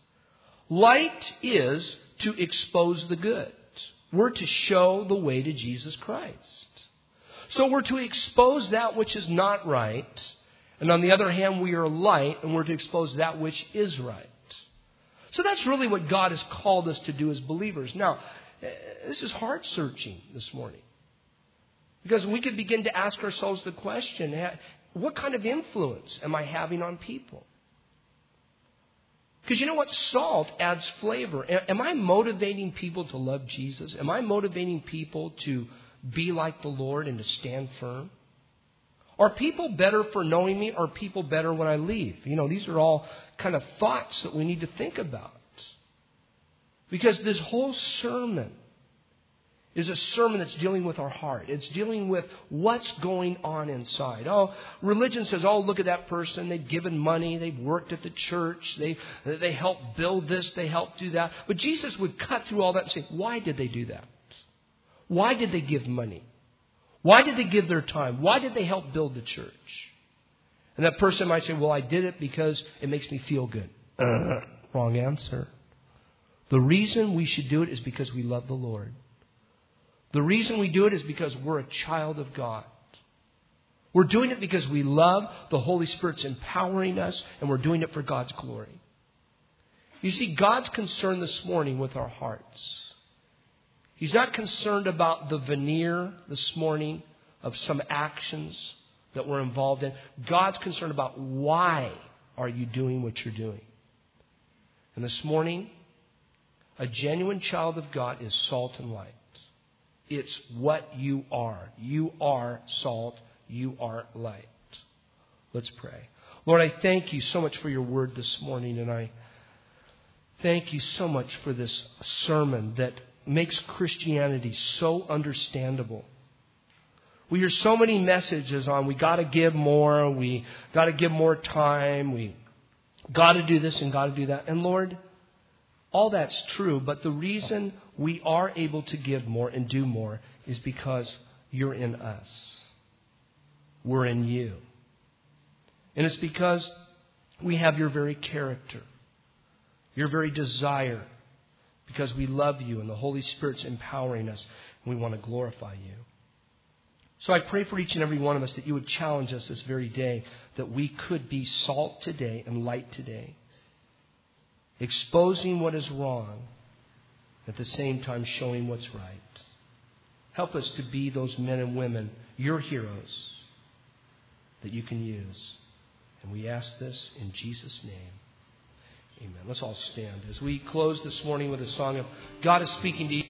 Light is to expose the good. We're to show the way to Jesus Christ. So we're to expose that which is not right. And on the other hand, we are light and we're to expose that which is right. So that's really what God has called us to do as believers. Now, this is heart searching this morning. Because we could begin to ask ourselves the question, what kind of influence am I having on people? Because you know what? Salt adds flavor. Am I motivating people to love Jesus? Am I motivating people to be like the Lord and to stand firm? Are people better for knowing me? Or are people better when I leave? You know, these are all kind of thoughts that we need to think about. Because this whole sermon is a sermon that's dealing with our heart. It's dealing with what's going on inside. Oh, religion says, oh, look at that person. They've given money. They've worked at the church. They helped build this. They helped do that. But Jesus would cut through all that and say, why did they do that? Why did they give money? Why did they give their time? Why did they help build the church? And that person might say, well, I did it because it makes me feel good. Wrong answer. The reason we should do it is because we love the Lord. The reason we do it is because we're a child of God. We're doing it because we love the Holy Spirit's empowering us, and we're doing it for God's glory. You see, God's concerned this morning with our hearts. He's not concerned about the veneer this morning of some actions that we're involved in. God's concerned about why are you doing what you're doing. And this morning, a genuine child of God is salt and light. It's what you are. You are salt. You are light. Let's pray. Lord, I thank you so much for your word this morning. And I thank you so much for this sermon that makes Christianity so understandable. We hear so many messages on we got to give more. We got to give more time. We got to do this and got to do that. And Lord, all that's true, but the reason we are able to give more and do more is because you're in us. We're in you. And it's because we have your very character, your very desire, because we love you and the Holy Spirit's empowering us and we want to glorify you. So I pray for each and every one of us that you would challenge us this very day that we could be salt today and light today. Exposing what is wrong, at the same time showing what's right. Help us to be those men and women, your heroes, that you can use. And we ask this in Jesus' name. Amen. Let's all stand as we close this morning with a song of God is speaking to you.